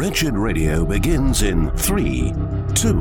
Wretched Radio begins in 3, 2,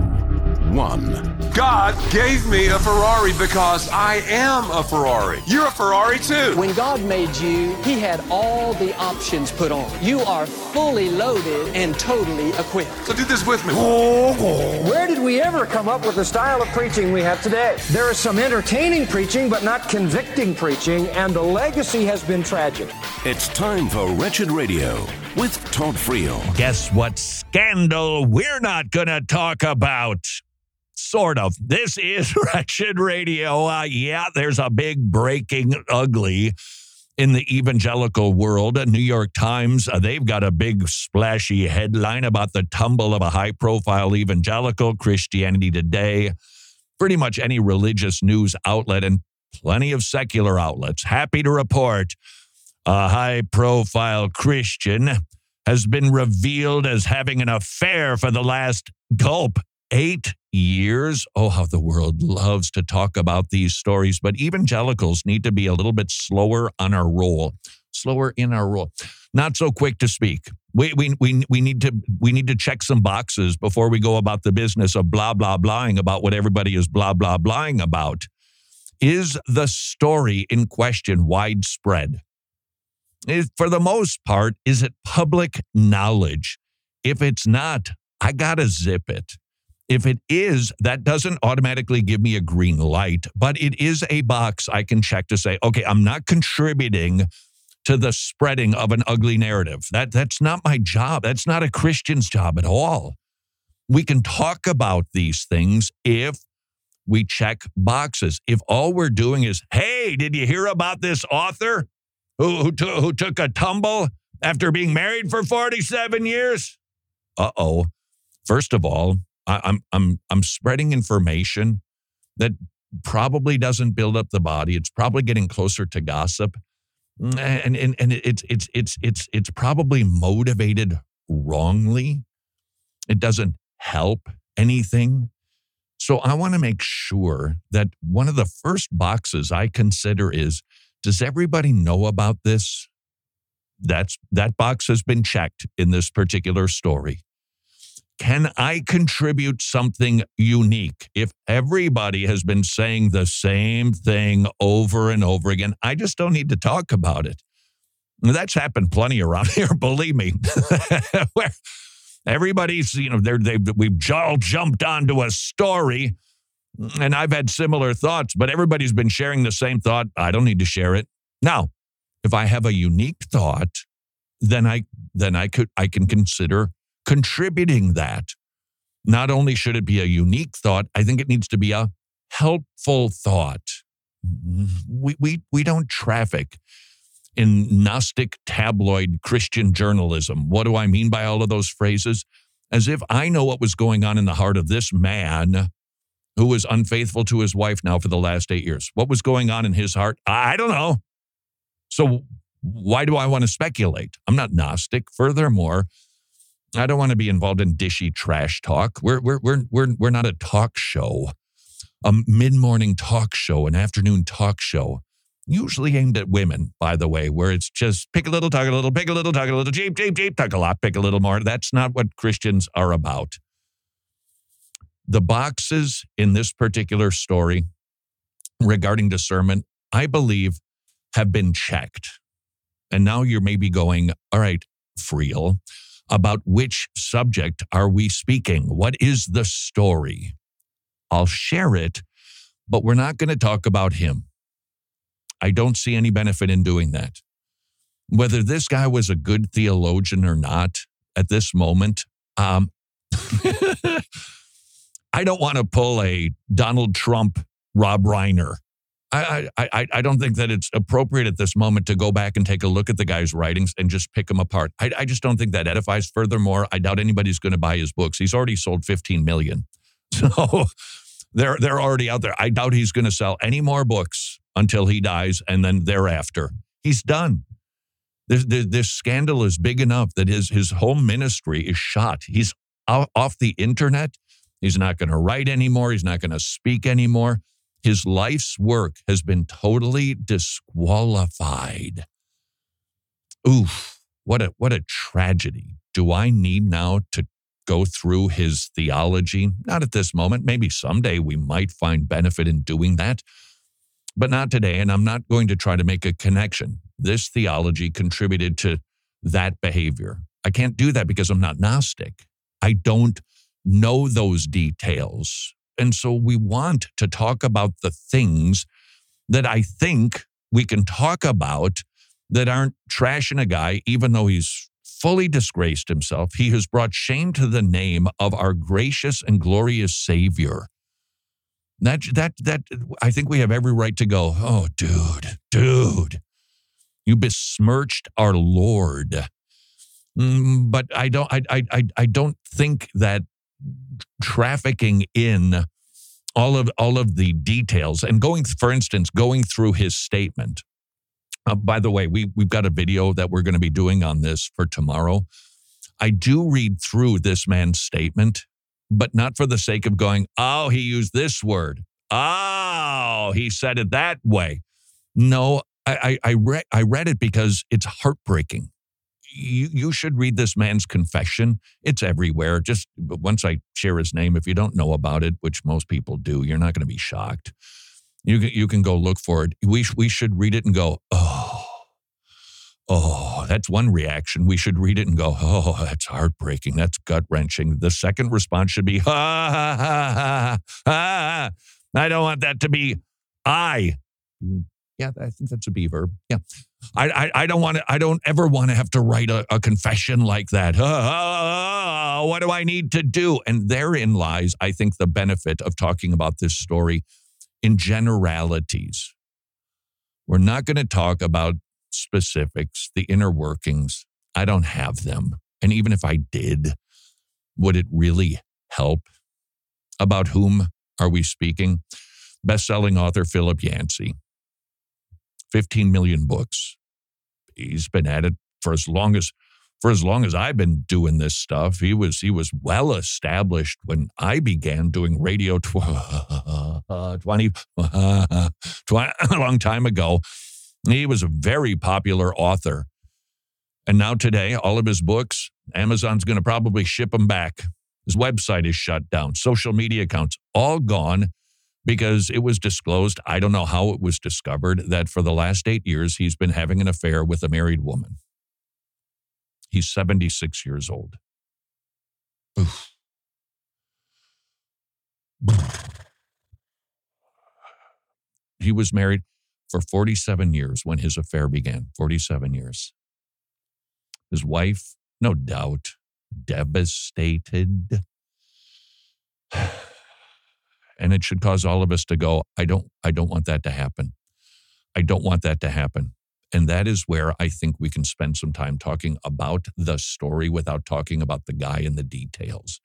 1. God gave me a Ferrari because I am a Ferrari. You're a Ferrari too. When God made you, He had all the options put on. You are fully loaded and totally equipped. So do this with me. Where did we ever come up with the style of preaching we have today? There is some entertaining preaching, but not convicting preaching, and the legacy has been tragic. It's time for Wretched Radio with Todd Friel. Guess what scandal we're not going to talk about? Sort of. This is Wretched Radio. Yeah, there's a big breaking ugly in the evangelical world. New York Times, they've got a big splashy headline about the tumble of a high-profile evangelical. Christianity Today, pretty much any religious news outlet, and plenty of secular outlets. Happy to report a high-profile Christian has been revealed as having an affair for the last 8 years. Oh, how the world loves to talk about these stories, but evangelicals need to be a little bit slower on our roll, slower in our roll, not so quick to speak. We need to check some boxes before we go about the business of blah, blah, blahing about what everybody is blah, blah, blahing about. Is the story in question widespread? For the most part, is it public knowledge? If it's not, I gotta zip it. If it is, that doesn't automatically give me a green light, but it is a box I can check to say, okay, I'm not contributing to the spreading of an ugly narrative. That's not my job. That's not a Christian's job at all. We can talk about these things if we check boxes. If all we're doing is, hey, did you hear about this author who took a tumble after being married for 47 years? Uh-oh. First of all, I'm spreading information that probably doesn't build up the body. It's probably getting closer to gossip, and it's probably motivated wrongly. It doesn't help anything. So I want to make sure that one of the first boxes I consider is, does everybody know about this? That box has been checked in this particular story. Can I contribute something unique? If everybody has been saying the same thing over and over again, I just don't need to talk about it. That's happened plenty around here, believe me. Where everybody's, we've all jumped onto a story, and I've had similar thoughts, but everybody's been sharing the same thought. I don't need to share it. Now, if I have a unique thought, then I can consider contributing that. Not only should it be a unique thought, I think it needs to be a helpful thought. We don't traffic in Gnostic tabloid Christian journalism. What do I mean by all of those phrases? As if I know what was going on in the heart of this man who was unfaithful to his wife now for the last 8 years. What was going on in his heart? I don't know. So why do I want to speculate? I'm not Gnostic. Furthermore, I don't want to be involved in dishy trash talk. We're not a talk show, a mid-morning talk show, an afternoon talk show, usually aimed at women, by the way, where it's just pick a little, talk a little, pick a little, talk a little, jeep, talk a lot, pick a little more. That's not what Christians are about. The boxes in this particular story regarding discernment, I believe, have been checked. And now you're maybe going, all right, Friel, about which subject are we speaking? What is the story? I'll share it, but we're not going to talk about him. I don't see any benefit in doing that. Whether this guy was a good theologian or not at this moment, I don't want to pull a Donald Trump, Rob Reiner. I don't think that it's appropriate at this moment to go back and take a look at the guy's writings and just pick them apart. I just don't think that edifies. Furthermore, I doubt anybody's going to buy his books. He's already sold 15 million. So they're already out there. I doubt he's going to sell any more books until he dies, and then thereafter. He's done. This scandal is big enough that his whole ministry is shot. He's off the internet. He's not going to write anymore. He's not going to speak anymore. His life's work has been totally disqualified. Oof. What a tragedy. Do I need now to go through his theology? Not at this moment. Maybe someday we might find benefit in doing that, but not today. And I'm not going to try to make a connection. This theology contributed to that behavior. I can't do that because I'm not Gnostic. I don't know those details. And so we want to talk about the things that I think we can talk about that aren't trashing a guy, even though he's fully disgraced himself. He has brought shame to the name of our gracious and glorious Savior. That I think we have every right to go, oh, dude, you besmirched our Lord. But I don't think that trafficking in all of the details and going through his statement. By the way, we've got a video that we're going to be doing on this for tomorrow. I do read through this man's statement, but not for the sake of going, oh, he used this word. Oh, he said it that way. No, I read it because it's heartbreaking. You should read this man's confession. It's everywhere. Just once I share his name, if you don't know about it, which most people do, you're not going to be shocked. You can go look for it. We should read it and go, oh, that's one reaction. We should read it and go, oh, that's heartbreaking. That's gut-wrenching. The second response should be, ha. I don't want that to be I. Yeah, I think that's a B verb. Yeah. I don't ever want to have to write a confession like that. What do I need to do? And therein lies, I think, the benefit of talking about this story in generalities. We're not going to talk about specifics, the inner workings. I don't have them. And even if I did, would it really help? About whom are we speaking? Best-selling author Philip Yancey. 15 million books. He's been at it for as long as I've been doing this stuff. He was well established when I began doing radio 20 a long time ago. He was a very popular author. And now today, all of his books, Amazon's going to probably ship them back. His website is shut down. Social media accounts, all gone. Because it was disclosed, I don't know how it was discovered, that for the last 8 years, he's been having an affair with a married woman. He's 76 years old. Oof. He was married for 47 years when his affair began. 47 years. His wife, no doubt, devastated. And it should cause all of us to go, I don't want that to happen. I don't want that to happen. And that is where I think we can spend some time talking about the story without talking about the guy and the details.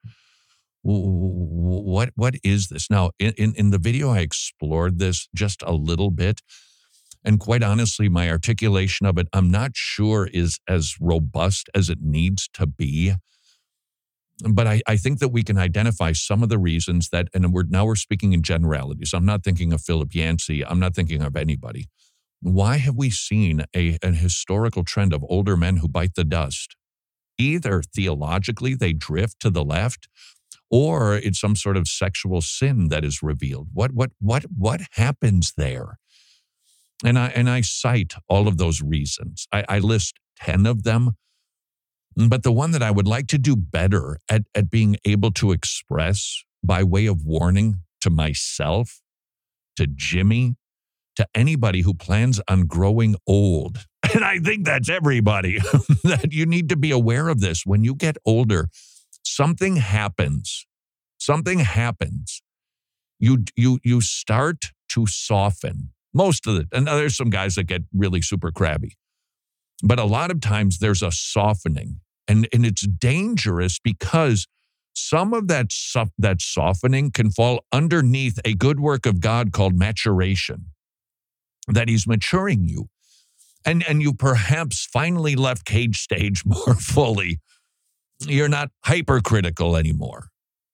What is this? Now, in the video, I explored this just a little bit. And quite honestly, my articulation of it, I'm not sure is as robust as it needs to be. But I think that we can identify some of the reasons that, and we're speaking in generalities. I'm not thinking of Philip Yancey. I'm not thinking of anybody. Why have we seen an historical trend of older men who bite the dust? Either theologically they drift to the left, or it's some sort of sexual sin that is revealed. What happens there? And I cite all of those reasons. I list 10 of them. But the one that I would like to do better at being able to express by way of warning to myself, to Jimmy, to anybody who plans on growing old, and I think that's everybody, that you need to be aware of this. When you get older, something happens. Something happens. You start to soften. Most of it. And there's some guys that get really super crabby. But a lot of times there's a softening. And it's dangerous because some of that softening can fall underneath a good work of God called maturation, that he's maturing you. And you perhaps finally left cage stage more fully. You're not hypercritical anymore.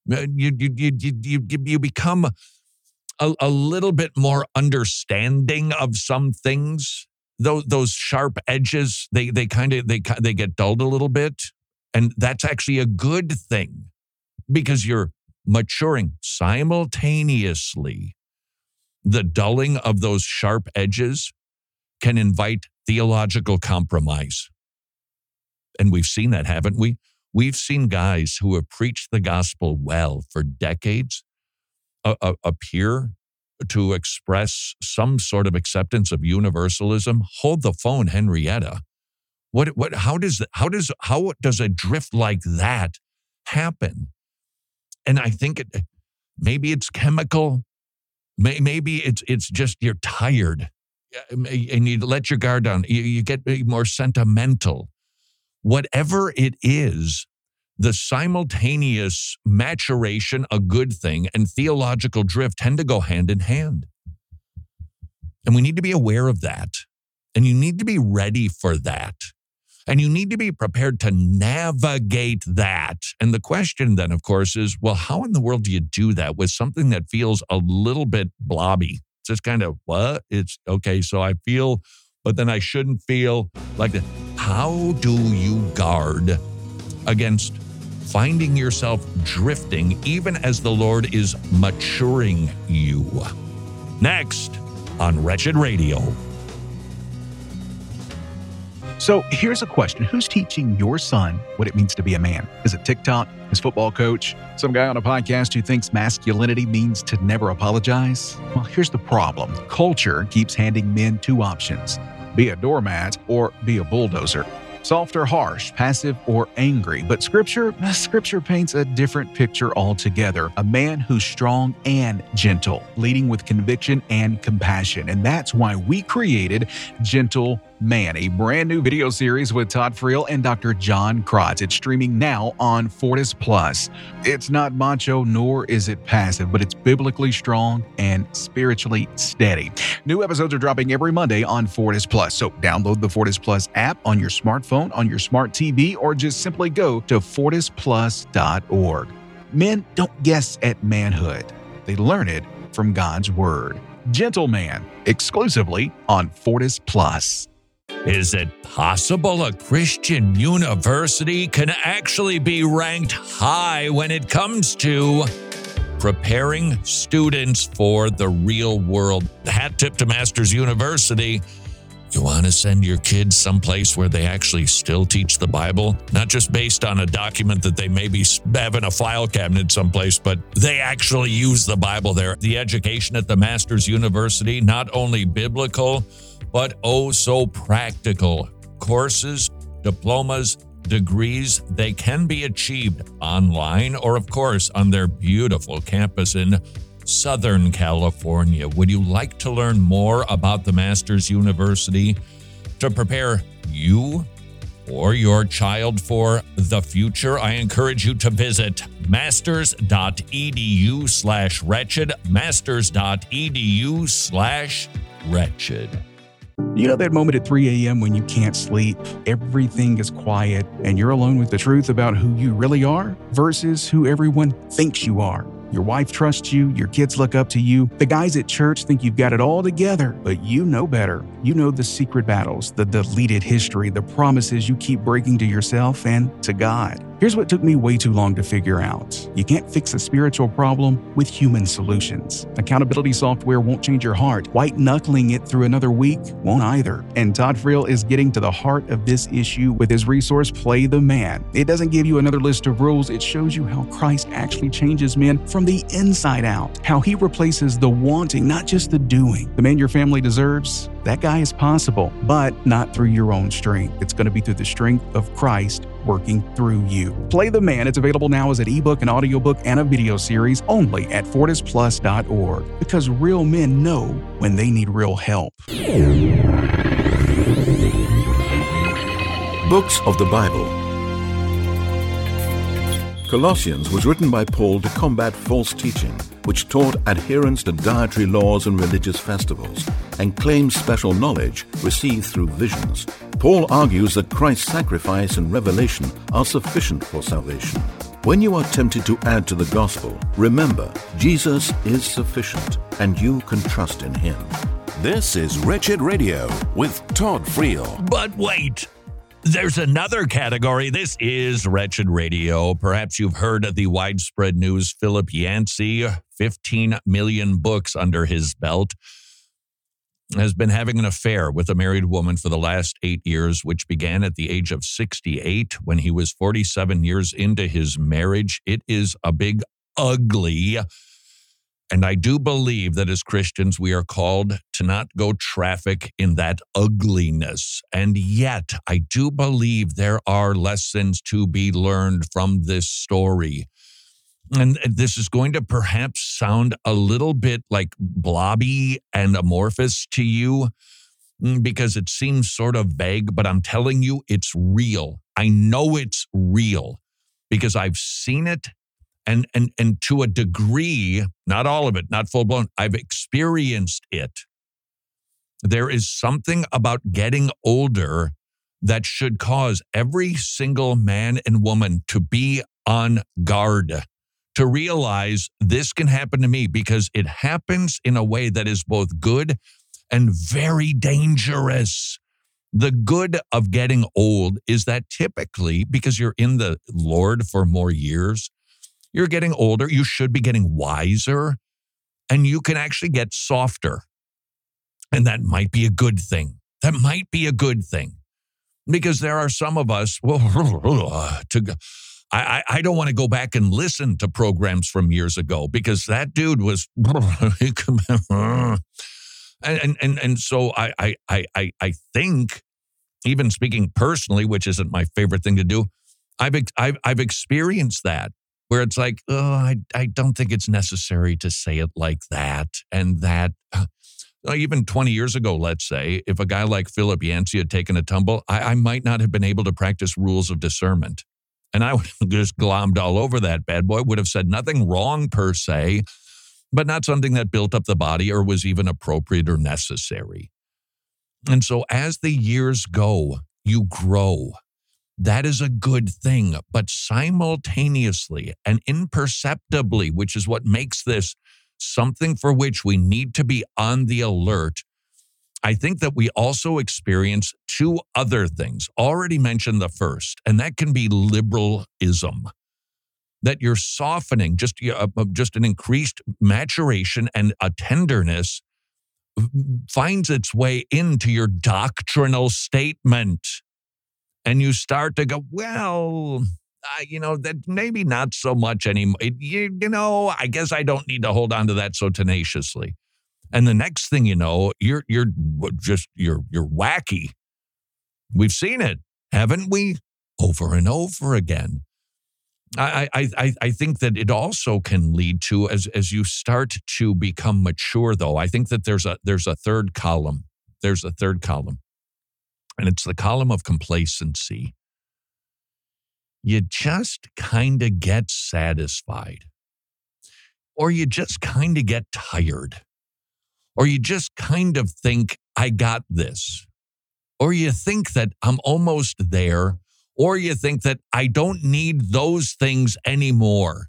You become a little bit more understanding of some things those sharp edges, they get dulled a little bit. And that's actually a good thing because you're maturing simultaneously. The dulling of those sharp edges can invite theological compromise. And we've seen that, haven't we? We've seen guys who have preached the gospel well for decades appear to express some sort of acceptance of universalism. Hold the phone, Henrietta. How does a drift like that happen? And I think maybe it's chemical. Maybe it's just you're tired and you let your guard down. You get more sentimental. Whatever it is, the simultaneous maturation, a good thing, and theological drift tend to go hand in hand. And we need to be aware of that. And you need to be ready for that. And you need to be prepared to navigate that. And the question then, of course, is, well, how in the world do you do that with something that feels a little bit blobby? It's just kind of, what? It's okay, so I feel, but then I shouldn't feel like that. How do you guard against finding yourself drifting even as the Lord is maturing you? Next on Wretched Radio. So here's a question. Who's teaching your son what it means to be a man? Is it TikTok? His football coach? Some guy on a podcast who thinks masculinity means to never apologize? Well, here's the problem. Culture keeps handing men two options. Be a doormat or be a bulldozer. Soft or harsh, passive or angry. But Scripture paints a different picture altogether. A man who's strong and gentle, leading with conviction and compassion. And that's why we created Gentle Man, a brand new video series with Todd Friel and Dr. John Krotz. It's streaming now on Fortis Plus. It's not macho nor is it passive, but it's biblically strong and spiritually steady. New episodes are dropping every Monday on Fortis Plus. So download the Fortis Plus app on your smartphone, on your smart TV, or just simply go to fortisplus.org. Men don't guess at manhood. They learn it from God's Word. Gentle Man, exclusively on Fortis Plus. Is it possible a Christian university can actually be ranked high when it comes to preparing students for the real world? Hat tip to Masters University. You want to send your kids someplace where they actually still teach the Bible? Not just based on a document that they maybe have in a file cabinet someplace, but they actually use the Bible there. The education at the Masters University, not only biblical, but oh so practical. Courses, diplomas, degrees, they can be achieved online or, of course, on their beautiful campus in Southern California. Would you like to learn more about the Masters University to prepare you or your child for the future? I encourage you to visit masters.edu/wretched, masters.edu/wretched. You know that moment at 3 a.m. when you can't sleep, everything is quiet, and you're alone with the truth about who you really are versus who everyone thinks you are? Your wife trusts you, your kids look up to you, the guys at church think you've got it all together, but you know better. You know the secret battles, the deleted history, the promises you keep breaking to yourself and to God. Here's what took me way too long to figure out. You can't fix a spiritual problem with human solutions. Accountability software won't change your heart. White-knuckling it through another week won't either. And Todd Friel is getting to the heart of this issue with his resource, Play the Man. It doesn't give you another list of rules. It shows you how Christ actually changes men from the inside out, how he replaces the wanting, not just the doing. The man your family deserves, that guy is possible, but not through your own strength. It's going to be through the strength of Christ working through you. Play the Man. It's available now as an ebook, an audiobook, and a video series only at fortisplus.org, because real men know when they need real help. Books of the Bible. Colossians was written by Paul to combat false teaching, which taught adherence to dietary laws and religious festivals, and claims special knowledge received through visions. Paul argues that Christ's sacrifice and revelation are sufficient for salvation. When you are tempted to add to the gospel, remember, Jesus is sufficient, and you can trust in him. This is Wretched Radio with Todd Friel. But wait, there's another category. This is Wretched Radio. Perhaps you've heard of the widespread news. Philip Yancey, 15 million books under his belt, has been having an affair with a married woman for the last 8 years, which began at the age of 68 when he was 47 years into his marriage. It is a big ugly. And I do believe that as Christians, we are called to not go traffic in that ugliness. And yet, I do believe there are lessons to be learned from this story. And this is going to perhaps sound a little bit like blobby and amorphous to you because it seems sort of vague, but I'm telling you, it's real. I know it's real because I've seen it. And to a degree, not all of it, not full blown, I've experienced it. There is something about getting older that should cause every single man and woman to be on guard, to realize this can happen to me because it happens in a way that is both good and very dangerous. The good of getting old is that typically, because you're in the Lord for more years, you're getting older, you should be getting wiser, and you can actually get softer. And that might be a good thing. That might be a good thing. Because there are some of us, I don't want to go back and listen to programs from years ago because that dude was, and so I think, even speaking personally, which isn't my favorite thing to do, I've experienced that. Where it's like, I don't think it's necessary to say it like that. And that, even 20 years ago, let's say, if a guy like Philip Yancey had taken a tumble, I might not have been able to practice rules of discernment. And I would have just glommed all over that bad boy, would have said nothing wrong per se, but not something that built up the body or was even appropriate or necessary. And so as the years go, you grow. That is a good thing, but simultaneously and imperceptibly, which is what makes this something for which we need to be on the alert, I think that we also experience two other things. Already mentioned the first, and that can be liberalism. That you're softening, just an increased maturation and a tenderness finds its way into your doctrinal statement. And you start to go, well, that maybe not so much anymore. I guess I don't need to hold on to that so tenaciously. And the next thing you know, you're wacky. We've seen it, haven't we? Over and over again. I think that it also can lead to, as you start to become mature, though, I think that there's a third column. There's a third column. And it's the column of complacency. You just kind of get satisfied. Or you just kind of get tired. Or you just kind of think, I got this. Or you think that I'm almost there. Or you think that I don't need those things anymore.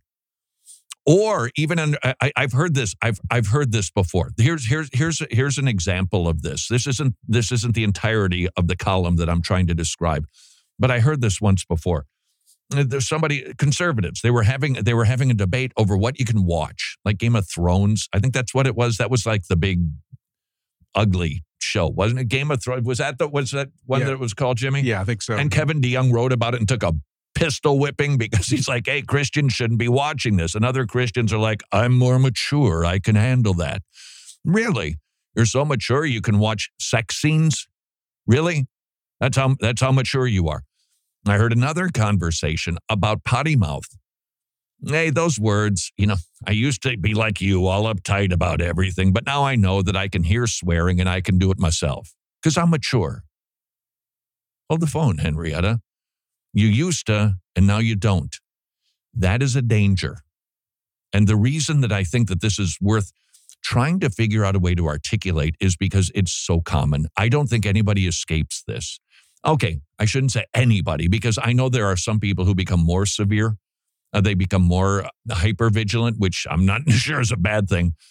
Or even, I've heard this. I've heard this before. Here's an example of this. This isn't the entirety of the column that I'm trying to describe, but I heard this once before. There's conservatives. They were having a debate over what you can watch, like Game of Thrones. I think that's what it was. That was like the big, ugly show, wasn't it? Game of Thrones. Was that one that it was called, Jimmy? Yeah, I think so. And Kevin DeYoung wrote about it and took a pistol whipping because he's like, hey, Christians shouldn't be watching this. And other Christians are like, I'm more mature. I can handle that. Really? You're so mature you can watch sex scenes? Really? That's how mature you are. I heard another conversation about potty mouth. Hey, those words, I used to be like you, all uptight about everything, but now I know that I can hear swearing and I can do it myself because I'm mature. Hold the phone, Henrietta. You used to, and now you don't. That is a danger. And the reason that I think that this is worth trying to figure out a way to articulate is because it's so common. I don't think anybody escapes this. Okay, I shouldn't say anybody because I know there are some people who become more severe. They become more hypervigilant, which I'm not sure is a bad thing.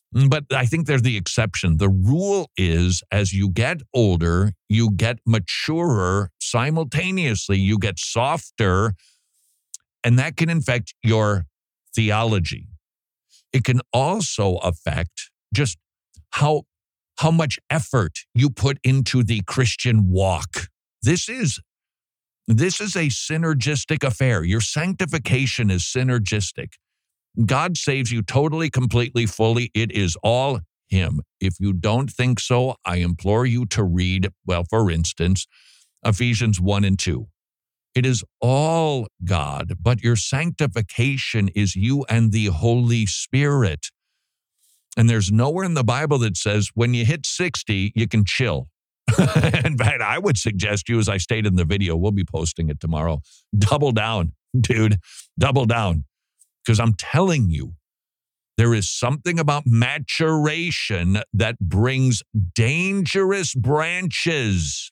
But I think they're the exception. The rule is as you get older, you get maturer simultaneously, you get softer, and that can affect your theology. It can also affect just how much effort you put into the Christian walk. This is a synergistic affair. Your sanctification is synergistic. God saves you totally, completely, fully. It is all Him. If you don't think so, I implore you to read, well, for instance, Ephesians 1 and 2. It is all God, but your sanctification is you and the Holy Spirit. And there's nowhere in the Bible that says when you hit 60, you can chill. In fact, I would suggest you, as I stated in the video, we'll be posting it tomorrow, double down, dude, double down. Because I'm telling you, there is something about maturation that brings dangerous branches.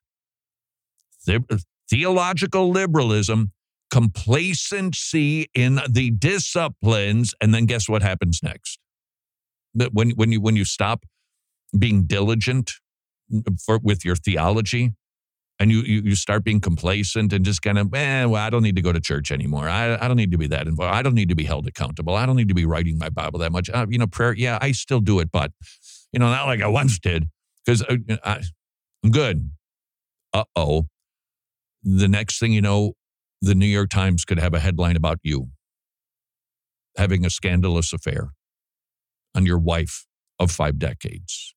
Theological liberalism, complacency in the disciplines, and then guess what happens next? When you stop being diligent with your theology, and you start being complacent and just kind of, well, I don't need to go to church anymore. I don't need to be that involved. I don't need to be held accountable. I don't need to be writing my Bible that much. Prayer, yeah, I still do it, but, not like I once did, because I'm good. Uh-oh. The next thing you know, the New York Times could have a headline about you having a scandalous affair on your wife of 5 decades.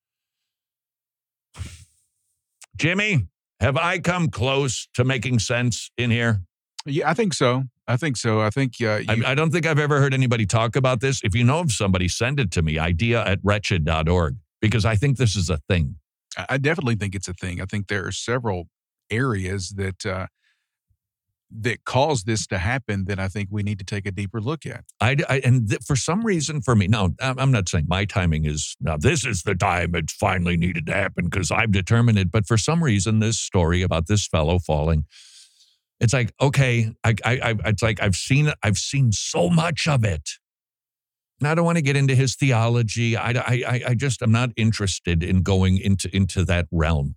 Jimmy, have I come close to making sense in here? Yeah, I think so. I think I don't think I've ever heard anybody talk about this. If you know of somebody, send it to me, idea@wretched.org, because I think this is a thing. I definitely think it's a thing. I think there are several areas that cause this to happen that I think we need to take a deeper look at. For some reason, for me, no, I'm not saying my timing is, now this is the time it finally needed to happen because I've determined it. But for some reason, this story about this fellow falling, it's like, okay, it's like I've seen so much of it. And I don't want to get into his theology. I'm not interested in going into that realm.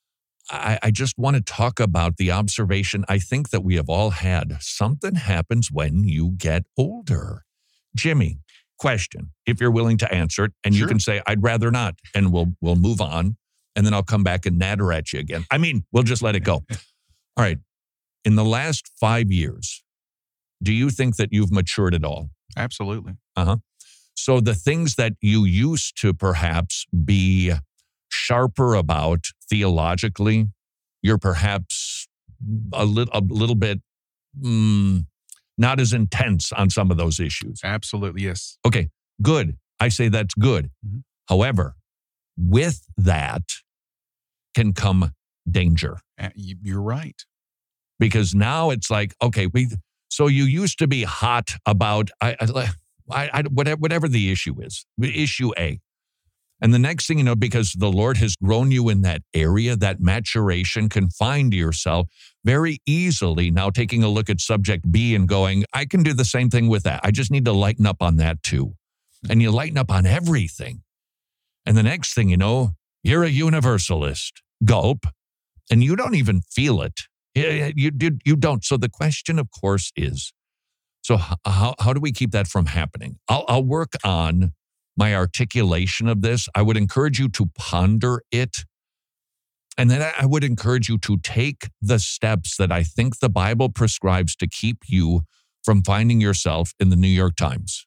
I just want to talk about the observation I think that we have all had. Something happens when you get older. Jimmy, question, if you're willing to answer it, and Sure. You can say, I'd rather not, and we'll move on, and then I'll come back and natter at you again. I mean, we'll just let it go. All right. In the last 5 years, do you think that you've matured at all? Absolutely. So the things that you used to perhaps be sharper about theologically, you're perhaps a little bit not as intense on some of those issues. Absolutely, yes. Okay, good. I say that's good. Mm-hmm. However, with that can come danger. You're right. Because now it's like, okay, so you used to be hot about whatever the issue is, issue A. And the next thing you know, because the Lord has grown you in that area, that maturation can find yourself very easily now taking a look at subject B and going, I can do the same thing with that. I just need to lighten up on that too. And you lighten up on everything. And the next thing you know, you're a universalist. Gulp. And you don't even feel it. You don't. So the question, of course, is, so how do we keep that from happening? I'll work on my articulation of this. I would encourage you to ponder it. And then I would encourage you to take the steps that I think the Bible prescribes to keep you from finding yourself in the New York Times.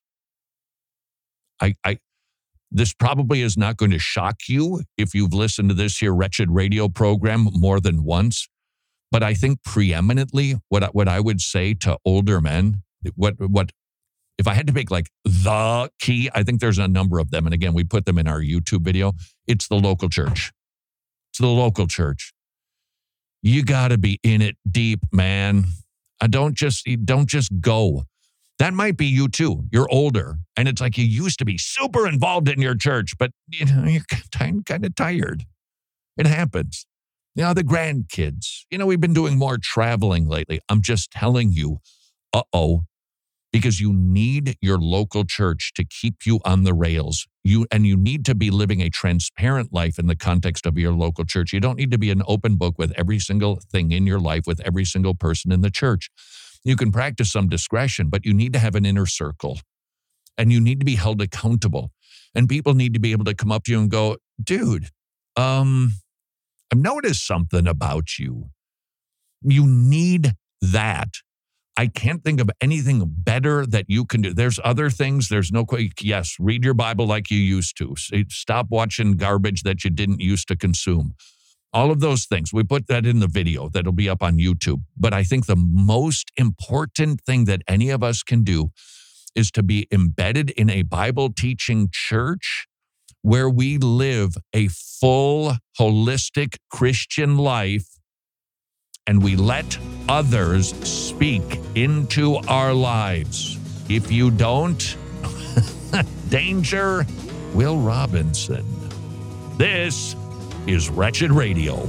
This probably is not going to shock you if you've listened to this here Wretched radio program more than once. But I think preeminently what I would say to older men, what if I had to pick like the key, I think there's a number of them. And again, we put them in our YouTube video. It's the local church. It's the local church. You got to be in it deep, man. Don't just go. That might be you too. You're older. And it's like you used to be super involved in your church, but you're kind of tired. It happens. The grandkids. We've been doing more traveling lately. I'm just telling you, because you need your local church to keep you on the rails. You need to be living a transparent life in the context of your local church. You don't need to be an open book with every single thing in your life, with every single person in the church. You can practice some discretion, but you need to have an inner circle, and you need to be held accountable. And people need to be able to come up to you and go, dude, I've noticed something about you. You need that. I can't think of anything better that you can do. There's other things. There's no, yes, read your Bible like you used to. Stop watching garbage that you didn't used to consume. All of those things. We put that in the video that'll be up on YouTube. But I think the most important thing that any of us can do is to be embedded in a Bible teaching church where we live a full, holistic Christian life, and we let others speak into our lives. If you don't, danger, Will Robinson. This is Wretched Radio.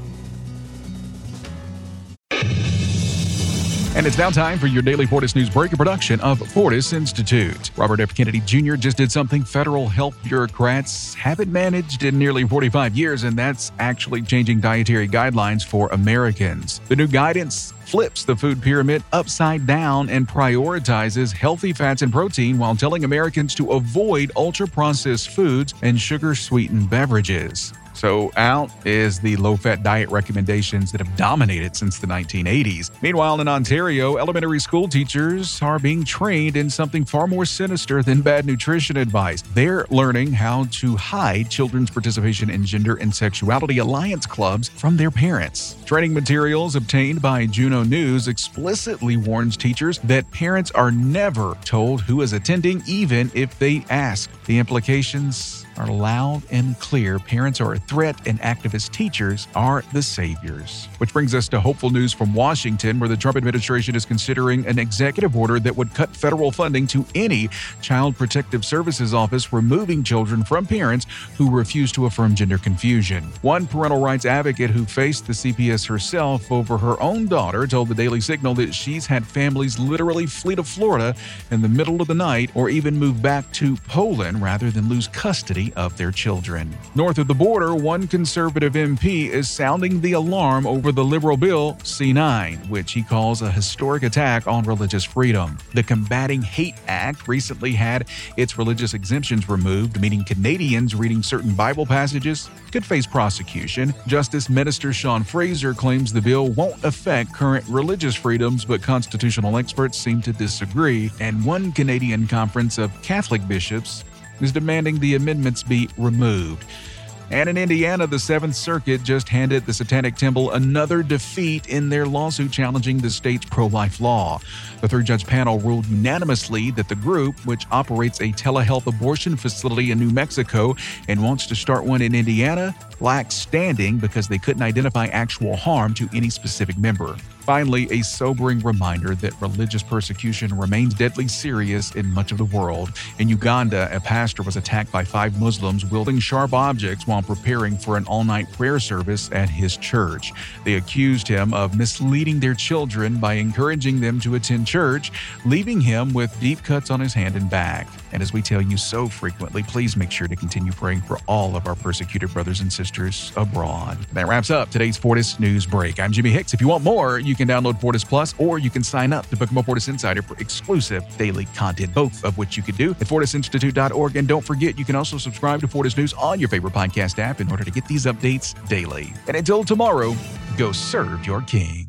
And it's now time for your daily Fortis News Break, a production of Fortis Institute. Robert F. Kennedy Jr. just did something federal health bureaucrats haven't managed in nearly 45 years, and that's actually changing dietary guidelines for Americans. The new guidance flips the food pyramid upside down and prioritizes healthy fats and protein while telling Americans to avoid ultra-processed foods and sugar-sweetened beverages. So out is the low-fat diet recommendations that have dominated since the 1980s. Meanwhile, in Ontario, elementary school teachers are being trained in something far more sinister than bad nutrition advice. They're learning how to hide children's participation in gender and sexuality alliance clubs from their parents. Training materials obtained by Juno News explicitly warns teachers that parents are never told who is attending, even if they ask. The implications are loud and clear. Parents are a threat and activist teachers are the saviors. Which brings us to hopeful news from Washington, where the Trump administration is considering an executive order that would cut federal funding to any Child Protective Services office removing children from parents who refuse to affirm gender confusion. One parental rights advocate who faced the CPS herself over her own daughter told the Daily Signal that she's had families literally flee to Florida in the middle of the night or even move back to Poland rather than lose custody of their children. North of the border, one conservative MP is sounding the alarm over the liberal bill C-9, which he calls a historic attack on religious freedom. The Combating Hate Act recently had its religious exemptions removed, meaning Canadians reading certain Bible passages could face prosecution. Justice Minister Sean Fraser claims the bill won't affect current religious freedoms, but constitutional experts seem to disagree, and one Canadian conference of Catholic bishops is demanding the amendments be removed. And in Indiana, the 7th Circuit just handed the Satanic Temple another defeat in their lawsuit challenging the state's pro-life law. The 3-judge panel ruled unanimously that the group, which operates a telehealth abortion facility in New Mexico and wants to start one in Indiana, lacks standing because they couldn't identify actual harm to any specific member. Finally, a sobering reminder that religious persecution remains deadly serious in much of the world. In Uganda, a pastor was attacked by 5 Muslims wielding sharp objects while preparing for an all-night prayer service at his church. They accused him of misleading their children by encouraging them to attend church, leaving him with deep cuts on his hand and back. And as we tell you so frequently, please make sure to continue praying for all of our persecuted brothers and sisters abroad. That wraps up today's Fortis News Break. I'm Jimmy Hicks. If you want more, you can download Fortis Plus, or you can sign up to become a Fortis Insider for exclusive daily content, both of which you can do at FortisInstitute.org. And don't forget, you can also subscribe to Fortis News on your favorite podcast app in order to get these updates daily. And until tomorrow, go serve your King.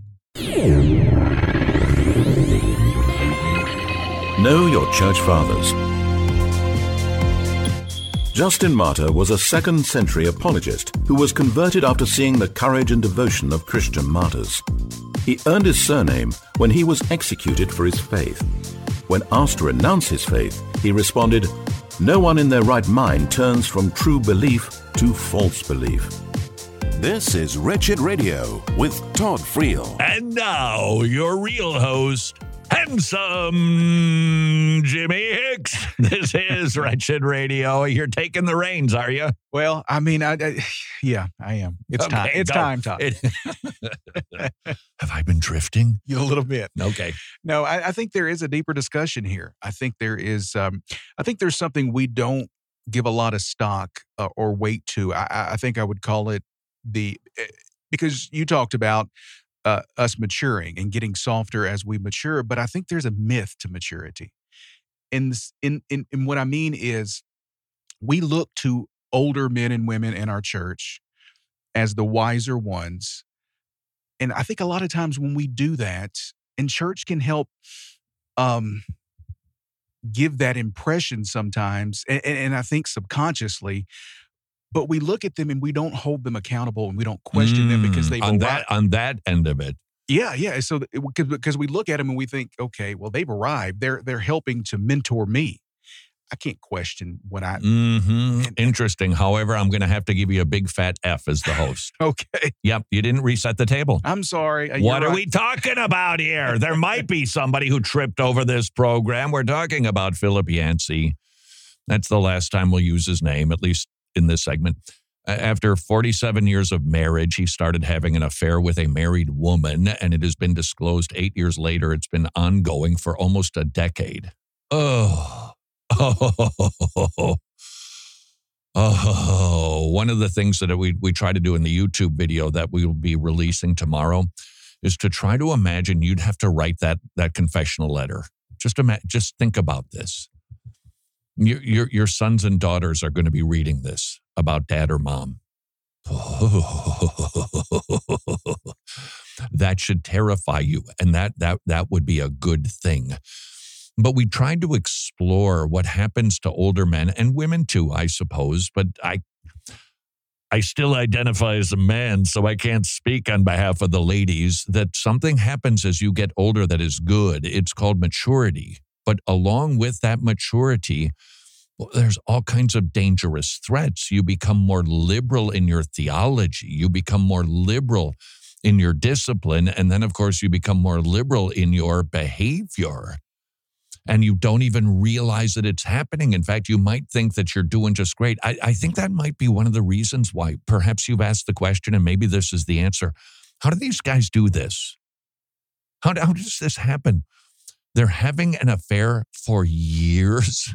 Know your church fathers. Justin Martyr was a 2nd century apologist who was converted after seeing the courage and devotion of Christian martyrs. He earned his surname when he was executed for his faith. When asked to renounce his faith, he responded, "No one in their right mind turns from true belief to false belief." This is Wretched Radio with Todd Friel. And now, your real host, and some Jimmy Hicks. This is Wretched Radio. You're taking the reins, are you? Well, I mean, yeah, I am. It's Okay, time. It's go. time, Todd. Have I been drifting? A little bit. Okay. No, I think there is a deeper discussion here. I think there is. I think there's something we don't give a lot of stock or weight to. I think I would call it because you talked about us maturing and getting softer as we mature, but I think there's a myth to maturity. And what I mean is, we look to older men and women in our church as the wiser ones. And I think a lot of times when we do that, and church can help give that impression sometimes, and I think subconsciously, but we look at them and we don't hold them accountable and we don't question them because they've on arrived. that end of it. Yeah. So because we look at them and we think, okay, well, they've arrived. They're helping to mentor me. I can't question what I. Interesting. However, I'm going to have to give you a big fat F as the host. Okay. Yep, you didn't reset the table. I'm sorry. What are we talking about here? There might be somebody who tripped over this program. We're talking about Philip Yancey. That's the last time we'll use his name, at least in this segment. After 47 years of marriage, he started having an affair with a married woman, and it has been disclosed 8 years later. It's been ongoing for almost a decade. One of the things that we try to do in the YouTube video that we will be releasing tomorrow is to try to imagine you'd have to write that confessional letter. Just think about this. Your sons and daughters are going to be reading this about dad or mom. That should terrify you, and that would be a good thing. But we tried to explore what happens to older men and women too, I suppose. But I still identify as a man, so I can't speak on behalf of the ladies, that something happens as you get older that is good. It's called maturity. But along with that maturity, there's all kinds of dangerous threats. You become more liberal in your theology. You become more liberal in your discipline. And then, of course, you become more liberal in your behavior. And you don't even realize that it's happening. In fact, you might think that you're doing just great. I think that might be one of the reasons why perhaps you've asked the question, and maybe this is the answer. How do these guys do this? How does this happen? They're having an affair for years.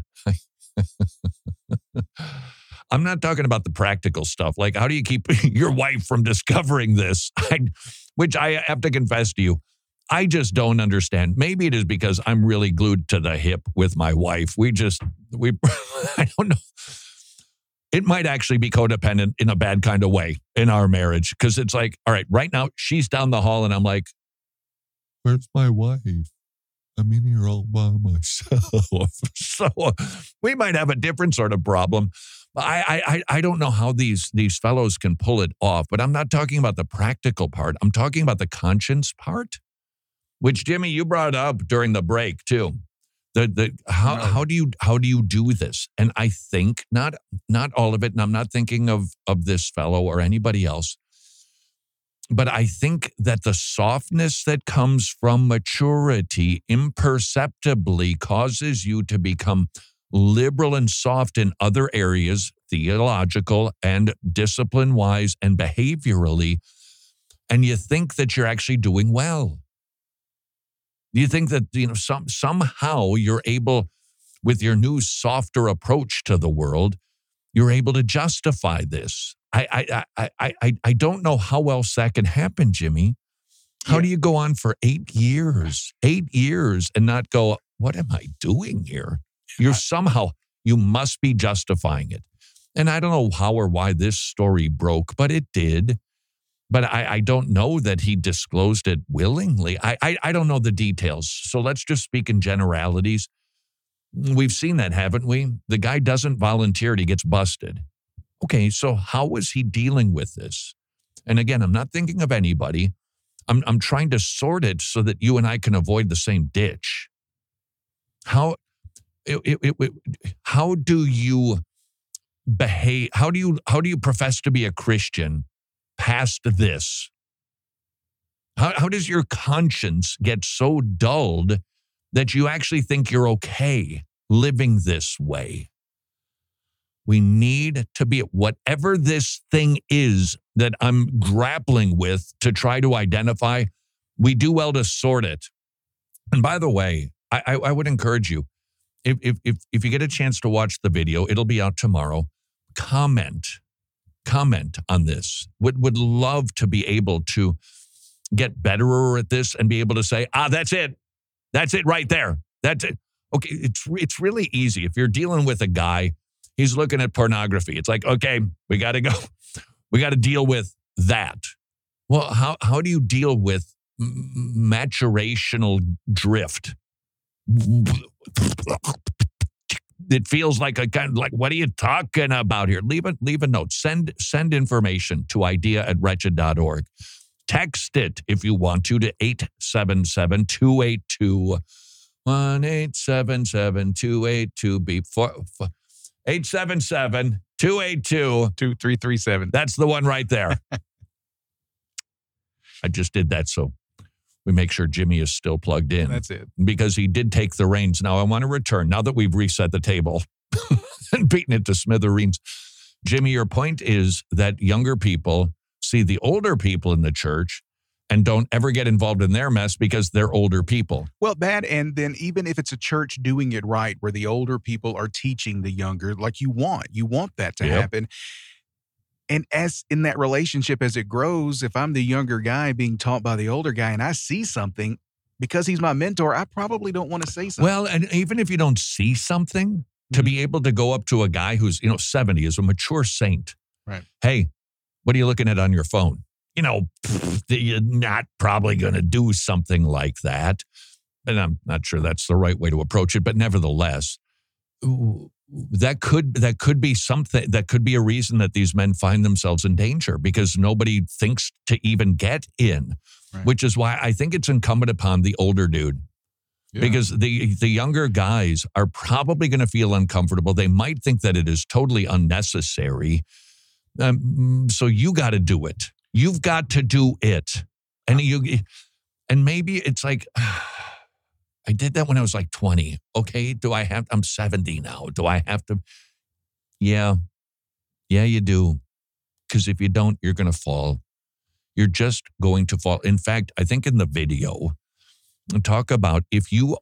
I'm not talking about the practical stuff. Like, how do you keep your wife from discovering this? Which I have to confess to you, I just don't understand. Maybe it is because I'm really glued to the hip with my wife. I don't know. It might actually be codependent in a bad kind of way in our marriage. Because it's like, all right, right now she's down the hall and I'm like, where's my wife? I'm in here all by myself. So we might have a different sort of problem. I don't know how these fellows can pull it off, but I'm not talking about the practical part. I'm talking about the conscience part. Which, Jimmy, you brought up during the break too. How do you do this? And I think not all of it, and I'm not thinking of this fellow or anybody else, but I think that the softness that comes from maturity imperceptibly causes you to become liberal and soft in other areas, theological and discipline-wise and behaviorally, and you think that you're actually doing well. You think that, somehow you're able, with your new softer approach to the world, you're able to justify this. I don't know how else that can happen, Jimmy. How do you go on for 8 years? 8 years and not go, what am I doing here? You must be justifying it. And I don't know how or why this story broke, but it did. But I don't know that he disclosed it willingly. I don't know the details. So let's just speak in generalities. We've seen that, haven't we? The guy doesn't volunteer and he gets busted. Okay, so how was he dealing with this? And again, I'm not thinking of anybody. I'm trying to sort it so that you and I can avoid the same ditch. How do you behave? How do you profess to be a Christian past this? How does your conscience get so dulled that you actually think you're okay living this way. We need to be, whatever this thing is that I'm grappling with to try to identify, we do well to sort it. And by the way, I would encourage you, if you get a chance to watch the video, it'll be out tomorrow. Comment on this. Would love to be able to get better at this and be able to say, that's it. That's it right there. That's it. Okay, it's really easy. If you're dealing with a guy, he's looking at pornography. It's like, okay, we got to go. We got to deal with that. Well, how do you deal with maturational drift? It feels like a kind of like, what are you talking about here? Leave a note. Send information to idea@wretched.org. Text it if you want to 877-282 1-877-282 877-282-2337. That's the one right there. I just did that so we make sure Jimmy is still plugged in. That's it. Because he did take the reins. Now I want to return, now that we've reset the table and beaten it to smithereens. Jimmy, your point is that younger people see the older people in the church and don't ever get involved in their mess because they're older people. Well, that, and then even if it's a church doing it right, where the older people are teaching the younger, like you want that to happen. And as in that relationship, as it grows, if I'm the younger guy being taught by the older guy and I see something, because he's my mentor, I probably don't want to say something. Well, and even if you don't see something, to be able to go up to a guy who's, 70, is a mature saint. Right. Hey, what are you looking at on your phone? You're not probably going to do something like that. And I'm not sure that's the right way to approach it, but nevertheless, that could be something, that could be a reason that these men find themselves in danger because nobody thinks to even get in, which is why I think it's incumbent upon the older dude. Yeah. Because the younger guys are probably going to feel uncomfortable. They might think that it is totally unnecessary. So you got to do it. You've got to do it. And maybe it's like, I did that when I was like 20. Okay, I'm 70 now. Do I have to? Yeah, you do. Because if you don't, you're going to fall. You're just going to fall. In fact, I think in the video, talk about if you're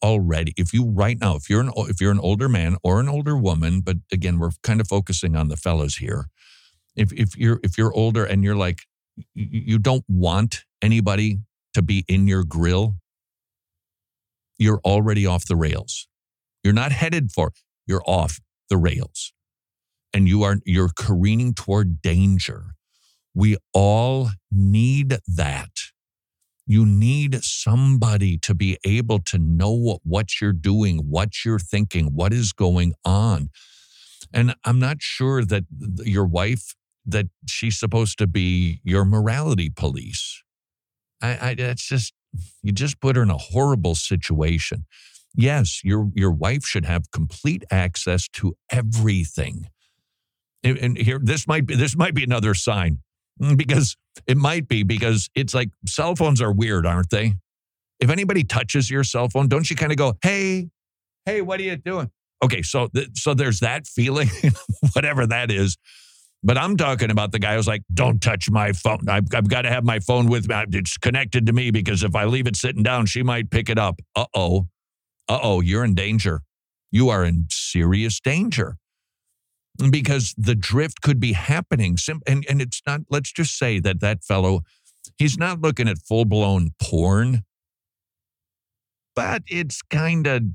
an older man or an older woman, but again, we're kind of focusing on the fellas here. If you're older and you're like, you don't want anybody to be in your grill, you're already off the rails. You're not headed you're off the rails. And you're careening toward danger. We all need that. You need somebody to be able to know what you're doing, what you're thinking, what is going on. And I'm not sure that your wife, that she's supposed to be your morality police. That's just, you just put her in a horrible situation. Yes, your wife should have complete access to everything. And here, this might be another sign, because it's like cell phones are weird, aren't they? If anybody touches your cell phone, don't you kind of go, hey, what are you doing? Okay, so there's that feeling, whatever that is. But I'm talking about the guy who's like, don't touch my phone. I've got to have my phone with me. It's connected to me because if I leave it sitting down, she might pick it up. Uh-oh, you're in danger. You are in serious danger. Because the drift could be happening. And it's not, let's just say that fellow, he's not looking at full-blown porn, but it's kind of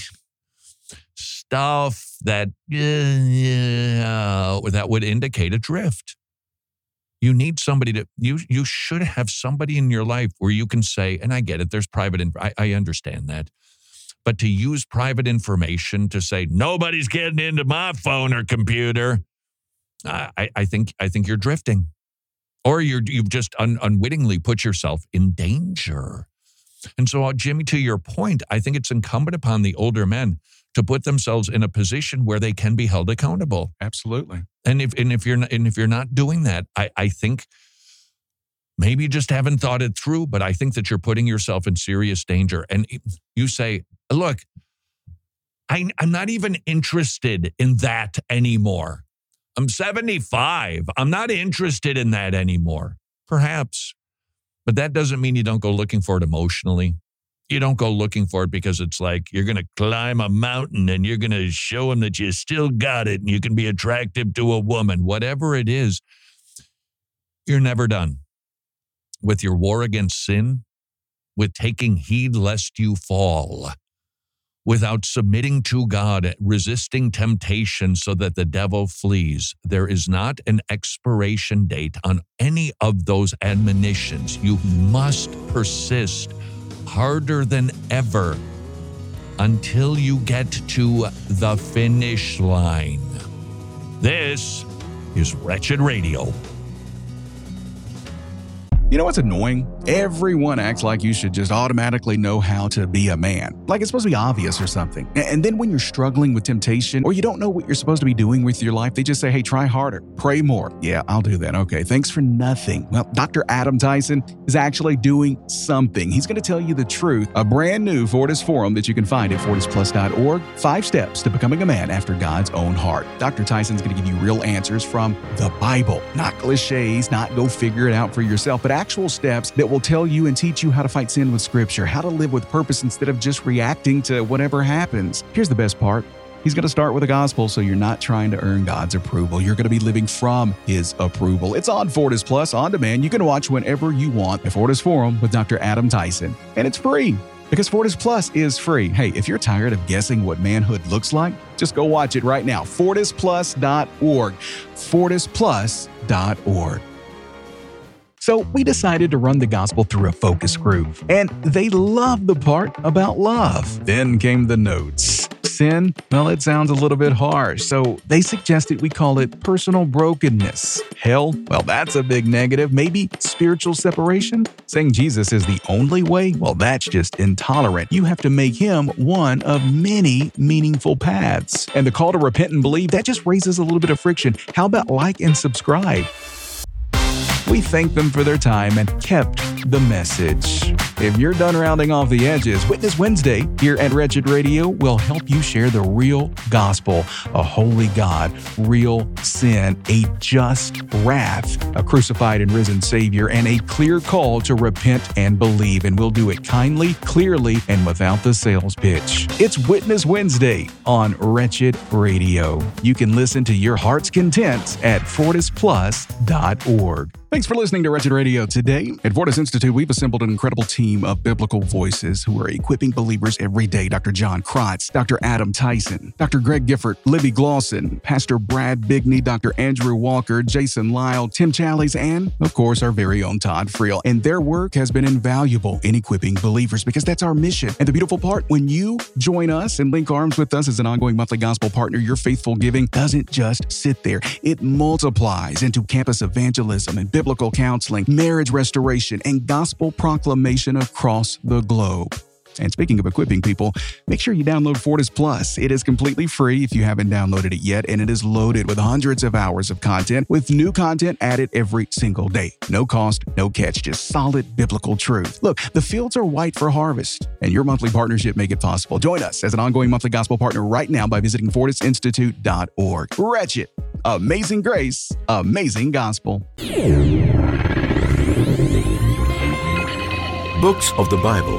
stuff that would indicate a drift. You need somebody you should have somebody in your life where you can say, and I get it, there's private, I understand that. But to use private information to say, nobody's getting into my phone or computer, I think you're drifting. Or you've just unwittingly put yourself in danger. And so, Jimmy, to your point, I think it's incumbent upon the older men to put themselves in a position where they can be held accountable. Absolutely. And if you're not doing that, I think maybe you just haven't thought it through, but I think that you're putting yourself in serious danger. And you say, Look, I'm not even interested in that anymore. I'm 75. I'm not interested in that anymore. Perhaps. But that doesn't mean you don't go looking for it emotionally. You don't go looking for it because it's like you're going to climb a mountain and you're going to show them that you still got it and you can be attractive to a woman. Whatever it is, you're never done with your war against sin, with taking heed lest you fall, without submitting to God, resisting temptation so that the devil flees. There is not an expiration date on any of those admonitions. You must persist harder than ever until you get to the finish line. This is Wretched Radio. You know what's annoying? Everyone acts like you should just automatically know how to be a man. Like it's supposed to be obvious or something. And then when you're struggling with temptation or you don't know what you're supposed to be doing with your life, they just say, hey, try harder, pray more. Yeah, I'll do that. Okay, thanks for nothing. Well, Dr. Adam Tyson is actually doing something. He's going to tell you the truth. A brand new Fortis Forum that you can find at fortisplus.org. 5 steps to becoming a man after God's own heart. Dr. Tyson's going to give you real answers from the Bible. Not cliches, not go figure it out for yourself, but actual steps that will tell you and teach you how to fight sin with Scripture, how to live with purpose instead of just reacting to whatever happens. Here's the best part. He's going to start with the gospel, so you're not trying to earn God's approval. You're going to be living from His approval. It's on Fortis Plus on demand. You can watch whenever you want the Fortis Forum with Dr. Adam Tyson. And it's free because Fortis Plus is free. Hey, if you're tired of guessing what manhood looks like, just go watch it right now. FortisPlus.org. FortisPlus.org. So we decided to run the gospel through a focus group, and they loved the part about love. Then came the notes. Sin, well, it sounds a little bit harsh, so they suggested we call it personal brokenness. Hell, well, that's a big negative. Maybe spiritual separation? Saying Jesus is the only way? Well, that's just intolerant. You have to make Him one of many meaningful paths. And the call to repent and believe, that just raises a little bit of friction. How about like and subscribe? We thanked them for their time and kept the message. If you're done rounding off the edges, Witness Wednesday here at Wretched Radio will help you share the real gospel, a holy God, real sin, a just wrath, a crucified and risen Savior, and a clear call to repent and believe. And we'll do it kindly, clearly, and without the sales pitch. It's Witness Wednesday on Wretched Radio. You can listen to your heart's content at fortisplus.org. Thanks for listening to Wretched Radio today. At Fortis Institute, we've assembled an incredible team of biblical voices who are equipping believers every day. Dr. John Krotz, Dr. Adam Tyson, Dr. Greg Gifford, Libby Glosson, Pastor Brad Bigney, Dr. Andrew Walker, Jason Lyle, Tim Challies, and, of course, our very own Todd Friel. And their work has been invaluable in equipping believers because that's our mission. And the beautiful part, when you join us and link arms with us as an ongoing monthly gospel partner, your faithful giving doesn't just sit there. It multiplies into campus evangelism and biblical counseling, marriage restoration, and gospel proclamation across the globe. And speaking of equipping people, make sure you download Fortis Plus. It is completely free if you haven't downloaded it yet, and it is loaded with hundreds of hours of content with new content added every single day. No cost, no catch, just solid biblical truth. Look, the fields are white for harvest, and your monthly partnership make it possible. Join us as an ongoing monthly gospel partner right now by visiting fortisinstitute.org. Wretched, amazing grace, amazing gospel. Books of the Bible.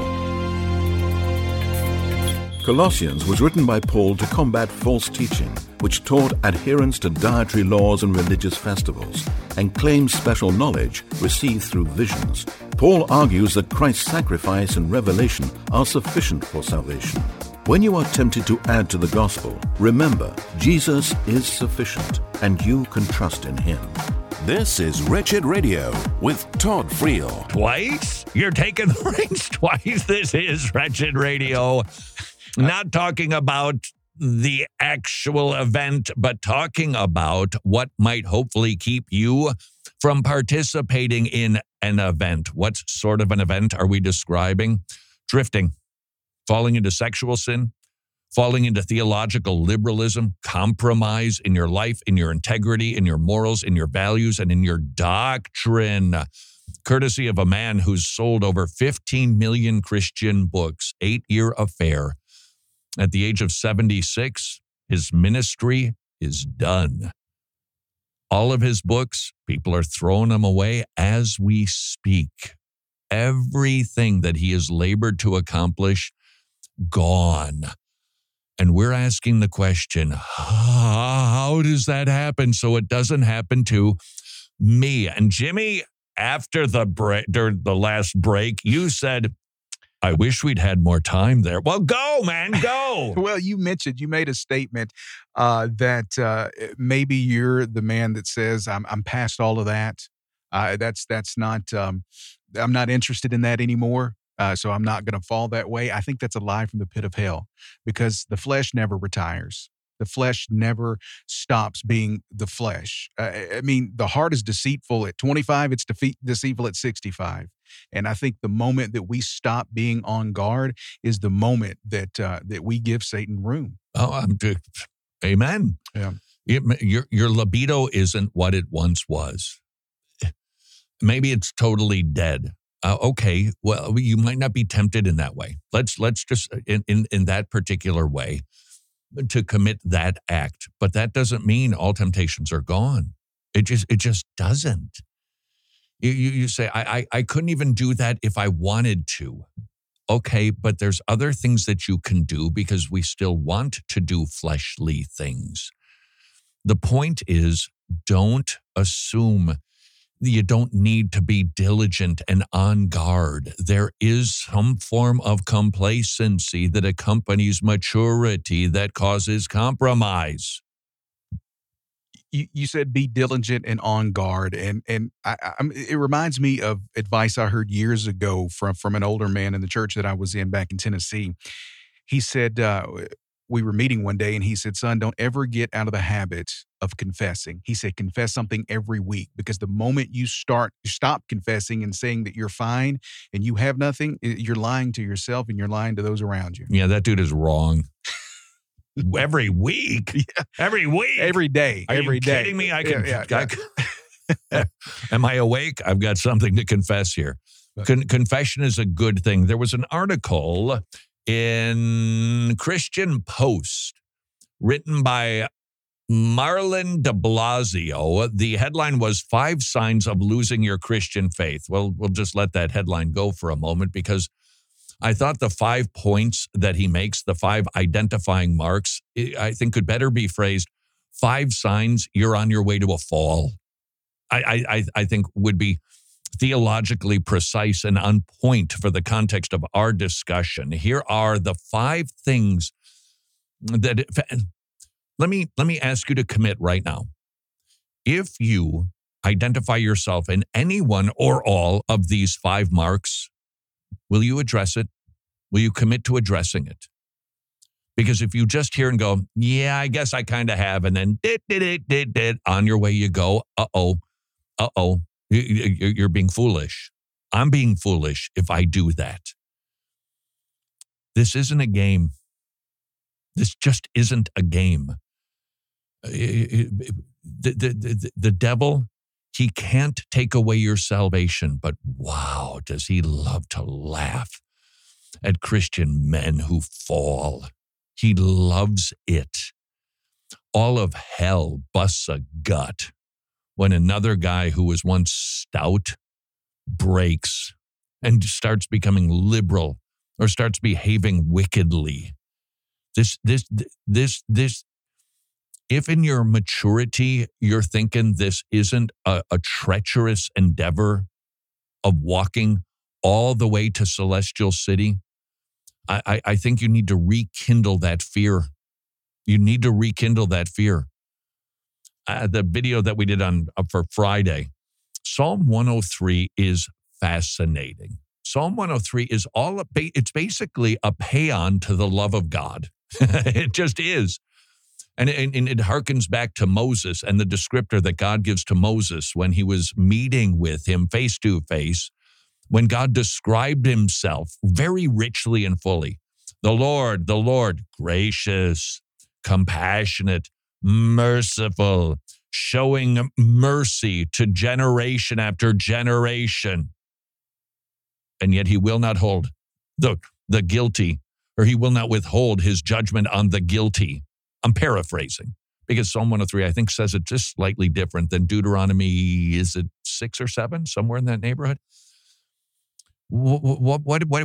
Colossians was written by Paul to combat false teaching, which taught adherence to dietary laws and religious festivals, and claimed special knowledge received through visions. Paul argues that Christ's sacrifice and revelation are sufficient for salvation. When you are tempted to add to the gospel, remember, Jesus is sufficient, and you can trust in Him. This is Wretched Radio with Todd Friel. Twice? You're taking the reins twice. This is Wretched Radio. Not talking about the actual event, but talking about what might hopefully keep you from participating in an event. What sort of an event are we describing? Drifting, falling into sexual sin, falling into theological liberalism, compromise in your life, in your integrity, in your morals, in your values, and in your doctrine. Courtesy of a man who's sold over 15 million Christian books, 8-year affair. At the age of 76, his ministry is done. All of his books, people are throwing them away as we speak. Everything that he has labored to accomplish, gone. And we're asking the question, how does that happen so it doesn't happen to me? And Jimmy, after during the last break, you said, I wish we'd had more time there. Well, go, man, go. Well, you made a statement that maybe you're the man that says, I'm past all of that. That's not, I'm not interested in that anymore. So I'm not going to fall that way. I think that's a lie from the pit of hell, because the flesh never retires. The flesh never stops being the flesh. I mean, the heart is deceitful at 25. It's deceitful at 65. And I think the moment that we stop being on guard is the moment that we give Satan room. Oh, amen. Yeah. Your libido isn't what it once was. Maybe it's totally dead. Okay, well, you might not be tempted in that way. Let's just in that particular way to commit that act, but that doesn't mean all temptations are gone. It just doesn't. You say I couldn't even do that if I wanted to. Okay, but there's other things that you can do because we still want to do fleshly things. The point is, don't assume you don't need to be diligent and on guard. There is some form of complacency that accompanies maturity that causes compromise. You said be diligent and on guard, and it reminds me of advice I heard years ago from an older man in the church that I was in back in Tennessee. He said, we were meeting one day, and he said, son, don't ever get out of the habit of confessing. He said, confess something every week, because the moment you stop confessing and saying that you're fine and you have nothing, you're lying to yourself and you're lying to those around you. Yeah, that dude is wrong. Every week? Yeah. Every week? Every day. Are every you day. kidding me? Yeah. Am I awake? I've got something to confess here. Confession is a good thing. There was an article in Christian Post written by Marlon de Blasio. The headline was 5 Signs of Losing Your Christian Faith. Well, we'll just let that headline go for a moment, because I thought the 5 points that he makes, the 5 identifying marks, I think could better be phrased, 5 signs you're on your way to a fall. I think would be theologically precise and on point for the context of our discussion. Here are the 5 things that, let me ask you to commit right now. If you identify yourself in any one or all of these 5 marks, will you address it? Will you commit to addressing it? Because if you just hear and go, yeah, I guess I kind of have, and then on your way you go, you're being foolish. I'm being foolish if I do that. This isn't a game. This just isn't a game. The devil, he can't take away your salvation, but wow, does he love to laugh at Christian men who fall. He loves it. All of hell busts a gut when another guy who was once stout breaks and starts becoming liberal or starts behaving wickedly. This, if in your maturity you're thinking this isn't a treacherous endeavor of walking all the way to Celestial City, I think you need to rekindle that fear. You need to rekindle that fear. The video that we did for Friday, Psalm 103 is fascinating. Psalm 103 is it's basically a paean to the love of God. It just is. And it harkens back to Moses and the descriptor that God gives to Moses when he was meeting with him face to face, when God described himself very richly and fully. The Lord, gracious, compassionate, merciful, showing mercy to generation after generation. And yet he will not hold the guilty or he will not withhold his judgment on the guilty. I'm paraphrasing because Psalm 103, I think, says it just slightly different than Deuteronomy, is it 6 or 7, somewhere in that neighborhood? What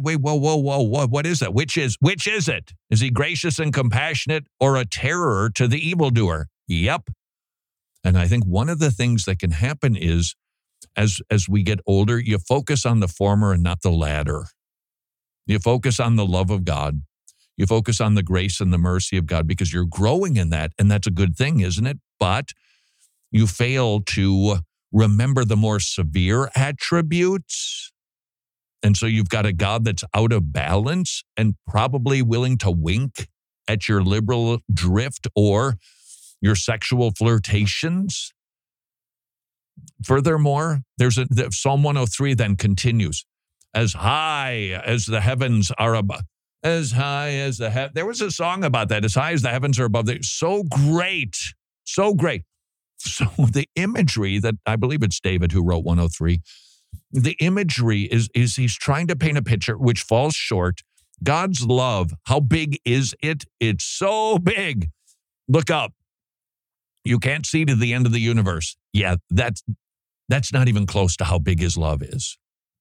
is that? Which is it? Is he gracious and compassionate or a terror to the evildoer? Yep. And I think one of the things that can happen is as we get older, you focus on the former and not the latter. You focus on the love of God. You focus on the grace and the mercy of God because you're growing in that, and that's a good thing, isn't it? But you fail to remember the more severe attributes. And so you've got a God that's out of balance and probably willing to wink at your liberal drift or your sexual flirtations. Furthermore, Psalm 103 then continues, as high as the heavens are above, as high as the heavens. There was a song about that, as high as the heavens are above. So great, so great. So the imagery that, I believe it's David who wrote 103, the imagery is he's trying to paint a picture which falls short. God's love, how big is it? It's so big. Look up. You can't see to the end of the universe. Yeah, that's not even close to how big his love is.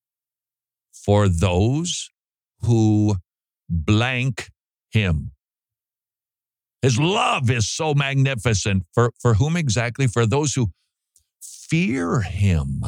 For those who blank him. His love is so magnificent. For whom exactly? For those who fear him.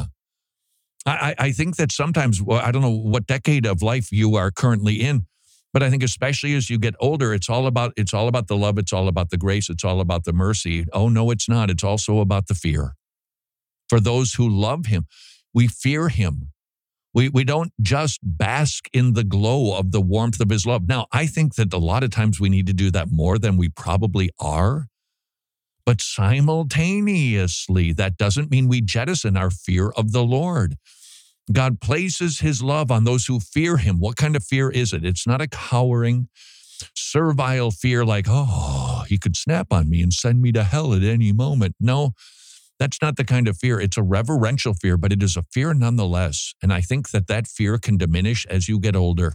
I think that sometimes, I don't know what decade of life you are currently in, but I think especially as you get older, it's all about the love, it's all about the grace, it's all about the mercy. Oh, no, it's not. It's also about the fear. For those who love him, we fear him. We don't just bask in the glow of the warmth of his love. Now, I think that a lot of times we need to do that more than we probably are. But simultaneously, that doesn't mean we jettison our fear of the Lord. God places his love on those who fear him. What kind of fear is it? It's not a cowering, servile fear like, oh, he could snap on me and send me to hell at any moment. No, that's not the kind of fear. It's a reverential fear, but it is a fear nonetheless. And I think that fear can diminish as you get older.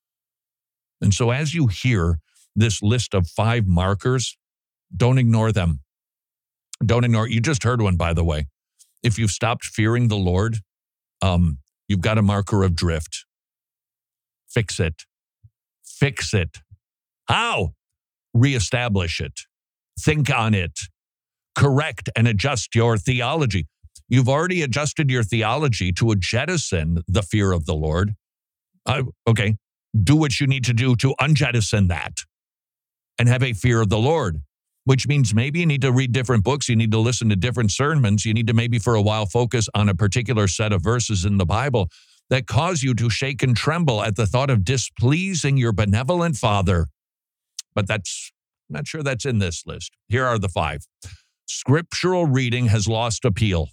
And so as you hear this list of 5 markers, don't ignore them. Don't ignore it. You just heard one, by the way. If you've stopped fearing the Lord, you've got a marker of drift. Fix it. Fix it. How? Reestablish it. Think on it. Correct and adjust your theology. You've already adjusted your theology to jettison the fear of the Lord. Okay. Do what you need to do to unjettison that and have a fear of the Lord. Which means maybe you need to read different books. You need to listen to different sermons. You need to maybe for a while focus on a particular set of verses in the Bible that cause you to shake and tremble at the thought of displeasing your benevolent Father. But I'm not sure that's in this list. Here are the 5. Scriptural reading has lost appeal.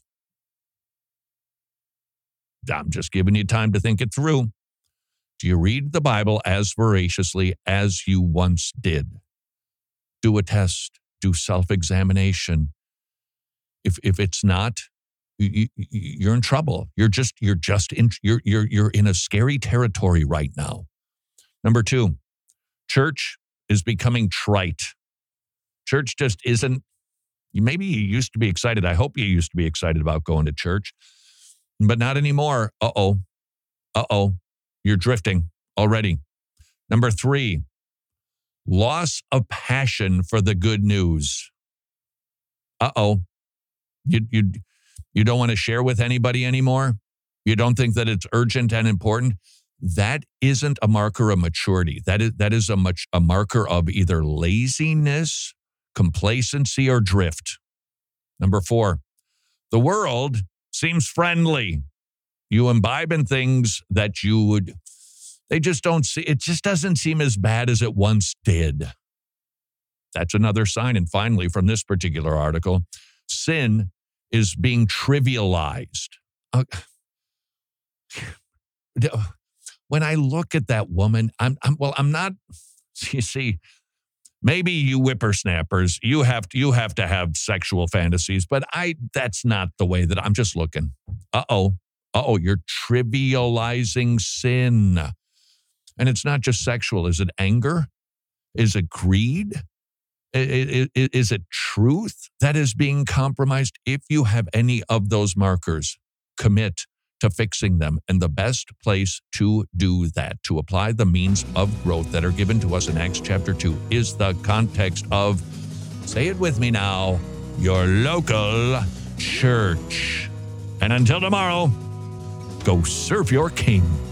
I'm just giving you time to think it through. Do you read the Bible as voraciously as you once did? Do a test, do self-examination. If it's not, you're in trouble. You're in a scary territory right now. Number 2, church is becoming trite. Church just isn't. Maybe you used to be excited. I hope you used to be excited about going to church, but not anymore. Uh-oh. You're drifting already. Number 3. Loss of passion for the good news. Uh-oh. You don't want to share with anybody anymore? You don't think that it's urgent and important? That isn't a marker of maturity. That is a marker of either laziness, complacency, or drift. Number 4, the world seems friendly. You imbibe in things that they just don't see. It just doesn't seem as bad as it once did. That's another sign. And finally, from this particular article, sin is being trivialized. When I look at that woman, I'm not, you see, maybe you whippersnappers, you have to have sexual fantasies, but that's not the way that I'm just looking. Uh-oh, you're trivializing sin. And it's not just sexual. Is it anger? Is it greed? Is it truth that is being compromised? If you have any of those markers, commit to fixing them. And the best place to do that, to apply the means of growth that are given to us in Acts chapter 2, is the context of, say it with me now, your local church. And until tomorrow, go serve your King.